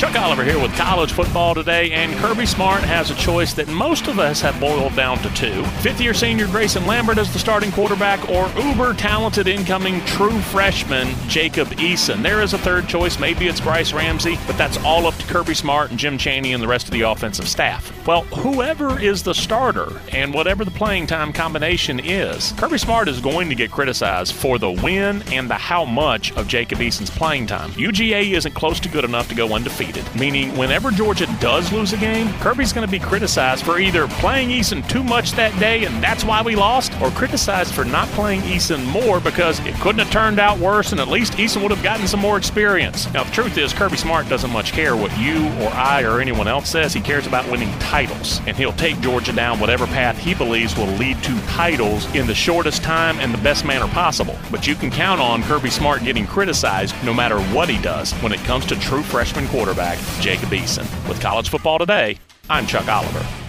Chuck Oliver here with College Football Today, and Kirby Smart has a choice that most of us have boiled down to two. Fifth-year senior Grayson Lambert as the starting quarterback, or uber-talented incoming true freshman Jacob Eason. There is a third choice. Maybe it's Bryce Ramsey, but that's all up to Kirby Smart and Jim Chaney and the rest of the offensive staff. Well, whoever is the starter and whatever the playing time combination is, Kirby Smart is going to get criticized for the when and the how much of Jacob Eason's playing time. UGA isn't close to good enough to go undefeated, meaning whenever Georgia does lose a game, Kirby's going to be criticized for either playing Eason too much that day and that's why we lost, or criticized for not playing Eason more because it couldn't have turned out worse and at least Eason would have gotten some more experience. Now, the truth is, Kirby Smart doesn't much care what you or I or anyone else says. He cares about winning titles, and he'll take Georgia down whatever path he believes will lead to titles in the shortest time and the best manner possible. But you can count on Kirby Smart getting criticized no matter what he does when it comes to true freshman quarterback Jacob Eason. With College Football Today, I'm Chuck Oliver.